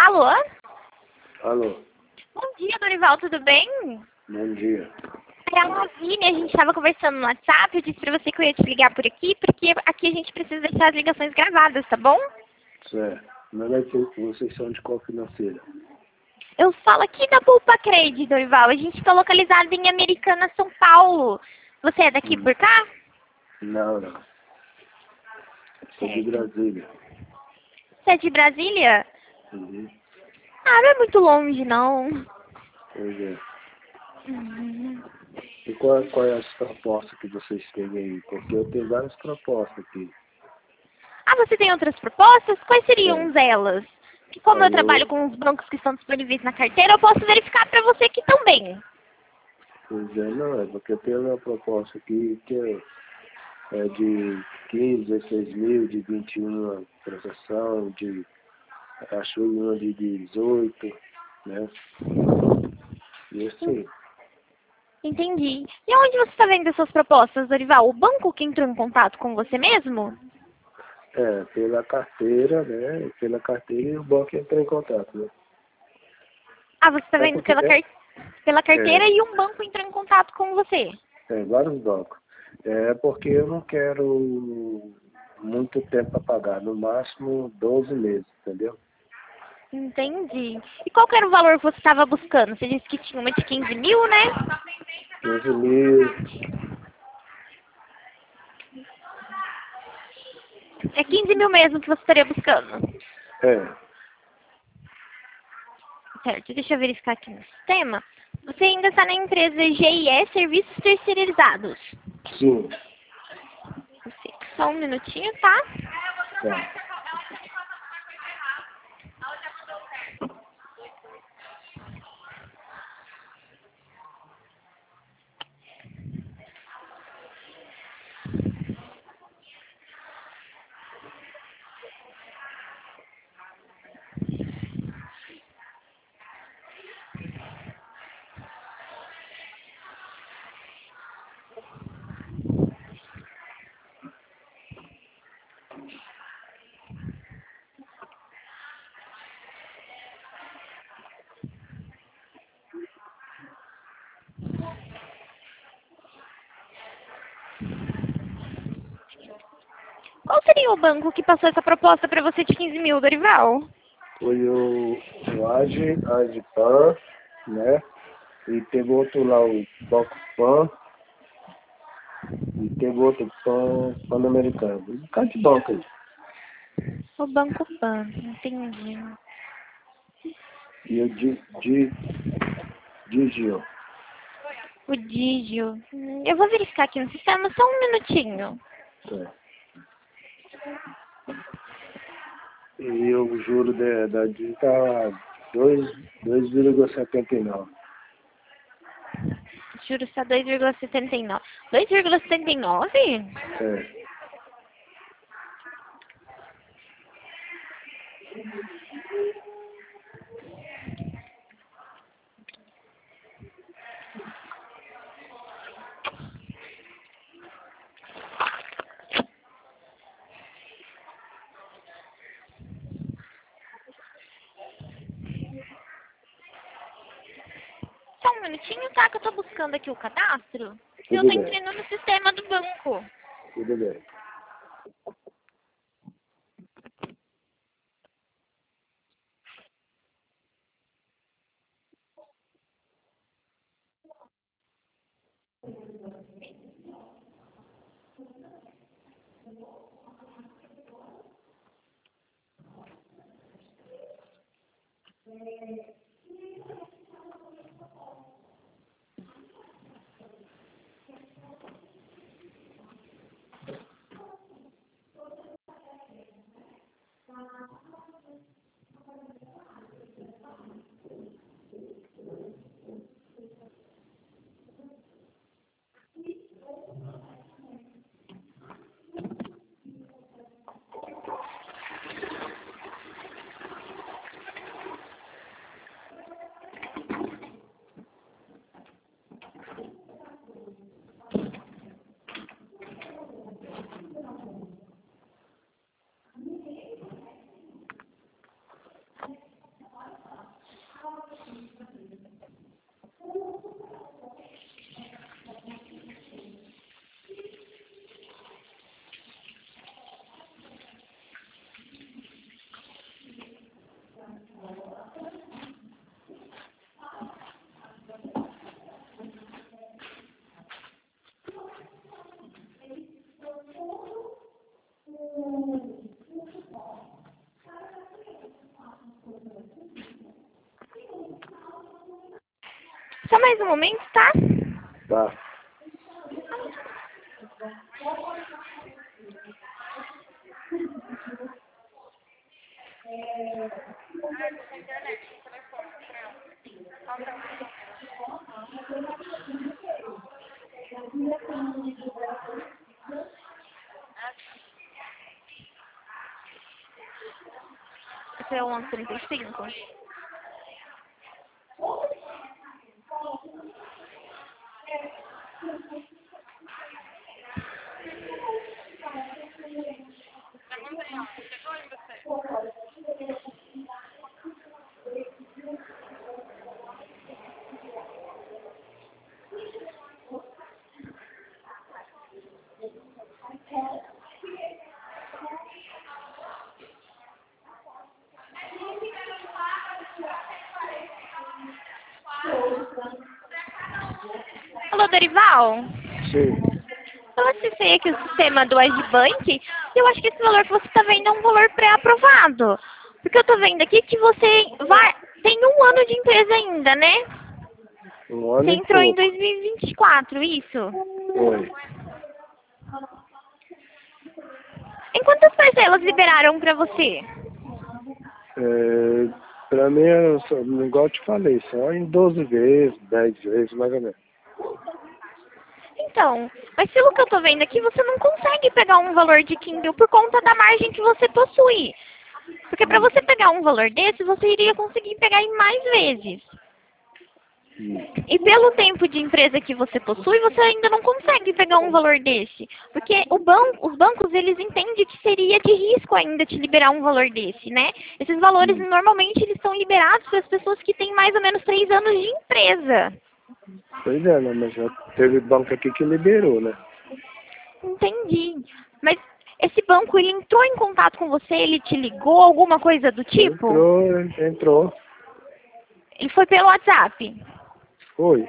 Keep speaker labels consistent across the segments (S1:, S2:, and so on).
S1: Alô?
S2: Alô,
S1: Bom dia, Dorival, tudo bem?
S2: bom dia.
S1: É a Lavínia, a gente estava conversando no WhatsApp, eu disse pra você que eu ia te ligar por aqui, porque aqui a gente precisa deixar as ligações gravadas, tá bom?
S2: Certo. Mas vai ser que vocês são de qual financeira?
S1: Eu falo aqui da Poupa Cred, Dorival, a gente está localizado em Americana, São Paulo. Você é daqui por cá?
S2: Não. Sou de
S1: Certo.
S2: Brasília.
S1: Você é de Brasília?
S2: Uhum.
S1: Ah, não é muito longe, não.
S2: Pois é.
S1: Uhum.
S2: E qual é as propostas que vocês têm aí? Porque eu tenho várias propostas aqui.
S1: Ah, você tem outras propostas? Quais seriam
S2: É.
S1: delas? Que como eu
S2: Olha,
S1: trabalho com os bancos que estão disponíveis na carteira, eu posso verificar para você aqui também.
S2: pois é, não, é porque eu tenho uma proposta aqui que é de 15, 16 mil, de 21 a proteção, acho uma de 18, né? E assim,
S1: Entendi. E onde você está vendo essas propostas, Dorival? O banco que entrou em contato com você mesmo?
S2: pela carteira, né? Pela carteira e o banco entrou em contato, né?
S1: Ah, você está
S2: É
S1: vendo
S2: porque
S1: pela carteira
S2: é,
S1: e um banco entrou em contato com você.
S2: vários bancos. É porque eu não quero muito tempo para pagar, no máximo 12 meses, entendeu?
S1: Entendi. E qual que era o valor que você estava buscando? Você disse que tinha uma de 15 mil, né?
S2: 15 mil,
S1: É 15 mil mesmo que você estaria buscando.
S2: é,
S1: Certo, deixa eu verificar aqui no sistema. Você ainda está na empresa GIE Serviços Terceirizados.
S2: sim,
S1: Perfeito. Só um minutinho, tá?
S2: tá.
S1: Qual seria o banco que passou essa proposta para você de 15 mil, Dorival?
S2: Foi o Agipan, né? E teve outro lá, o Banco Pan, e teve outro Pan-Americano. Um bocado de banco aí.
S1: O Banco Pan, entendi.
S2: E o Digio.
S1: O Digio. Eu vou verificar aqui no sistema, só um minutinho.
S2: É. E o juro da Digio está 2,79.
S1: Juros está 2,79. 2,79?
S2: É.
S1: Só um minutinho, tá? Que eu tô buscando aqui o cadastro. E eu
S2: Tudo
S1: tô
S2: bem,
S1: entrando no sistema do banco.
S2: tudo bem.
S1: Só mais um momento, tá?
S2: Tá.
S1: Esse é o 11:35. Alô, Dorival?
S2: Sim.
S1: Eu acessei aqui o sistema do Agibank e eu acho que esse valor que você está vendo é um valor pré-aprovado. Porque eu estou vendo aqui que você tem 1 ano de empresa ainda, né?
S2: Um ano
S1: Você
S2: e
S1: entrou em
S2: pouco.
S1: 2024, isso?
S2: Foi.
S1: Em quantas parcelas liberaram para você?
S2: Pra mim, igual eu te falei, só em 12 vezes, 10 vezes, mais ou menos.
S1: Então, mas pelo que eu estou vendo aqui, você não consegue pegar um valor de 15 mil por conta da margem que você possui. Porque para você pegar um valor desse, você iria conseguir pegar em mais vezes. E pelo tempo de empresa que você possui, você ainda não consegue pegar um valor desse. Porque os bancos, eles entendem que seria de risco ainda te liberar um valor desse, né? Esses valores, normalmente, eles são liberados para as pessoas que têm mais ou menos 3 anos de empresa.
S2: Pois é, né? Mas já teve banco aqui que liberou, né?
S1: Entendi. Mas esse banco, ele entrou em contato com você? Ele te ligou? Alguma coisa do tipo?
S2: Entrou.
S1: Ele foi pelo WhatsApp?
S2: Foi.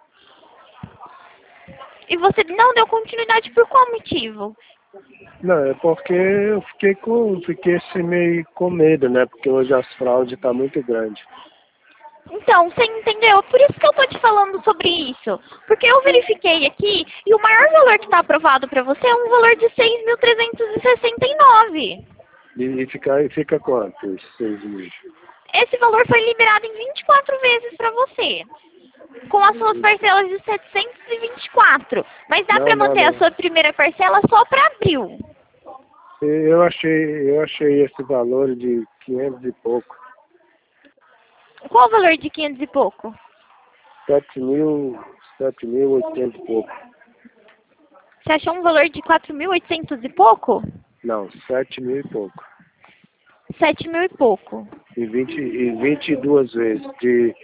S1: E você não deu continuidade por qual motivo?
S2: Não, é porque eu fiquei assim meio com medo, né? Porque hoje as fraudes tá muito grande.
S1: Então, você entendeu? Por isso que eu tô te falando sobre isso. Porque eu verifiquei aqui e o maior valor que está aprovado para você é um valor de 6.369.
S2: E fica quanto, esses 6 mil?
S1: Esse valor foi liberado em 24 vezes para você. Com as suas parcelas de 724. Mas dá para manter a
S2: Não.
S1: sua primeira parcela só para abril.
S2: Eu achei esse valor de 500 e pouco.
S1: Qual o valor de 500 e pouco?
S2: 7.800 e pouco.
S1: Você achou um valor de 4.800 e pouco?
S2: Não, 7 mil e pouco.
S1: 7 mil e pouco.
S2: E 22 vezes, de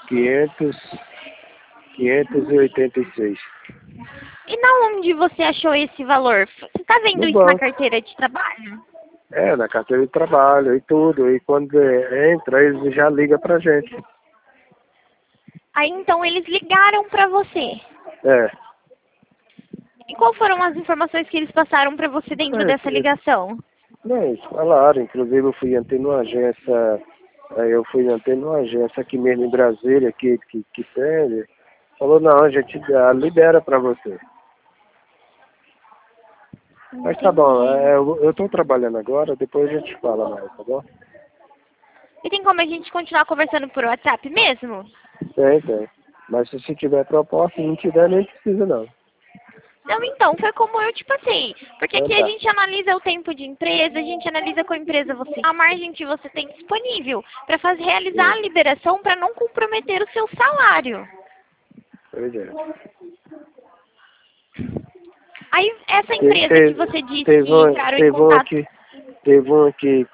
S2: 586.
S1: E na onde você achou esse valor? Você está vendo
S2: No
S1: isso na
S2: banco.
S1: carteira de trabalho?
S2: Na carteira de trabalho e tudo. E quando entra, eles já ligam pra gente.
S1: Aí então eles ligaram para você.
S2: É.
S1: E qual foram as informações que eles passaram para você dentro dessa ligação?
S2: Não, eles falaram, inclusive eu fui até numa agência, aqui mesmo em Brasília, que tem. Falou, não, a gente libera pra você. Mas tá bom, eu tô trabalhando agora, depois a gente fala mais, tá bom?
S1: E tem como a gente continuar conversando por WhatsApp mesmo?
S2: Tem. Mas se você tiver proposta, se não tiver, nem precisa não.
S1: Não, então, foi como eu te passei. Porque aqui
S2: Então
S1: a
S2: tá.
S1: gente analisa o tempo de empresa, a gente analisa qual empresa você tem, a margem que você tem disponível para realizar a liberação para não comprometer o seu salário.
S2: Pois é.
S1: Aí, essa empresa que você disse que entraram em contato...
S2: Teve um aqui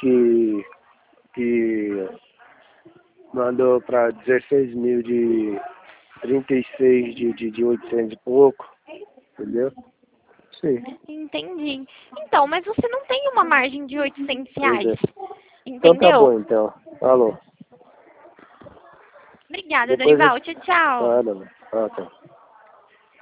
S2: que mandou para 16 mil de 36 de 800 e pouco, entendeu? Sim.
S1: Entendi. Então, mas você não tem uma margem de R$800,
S2: Pois é. Então tá
S1: entendeu?
S2: bom, então. Falou.
S1: Obrigada,
S2: Depois
S1: Dorival. Tchau, tchau.
S2: Nada, tá.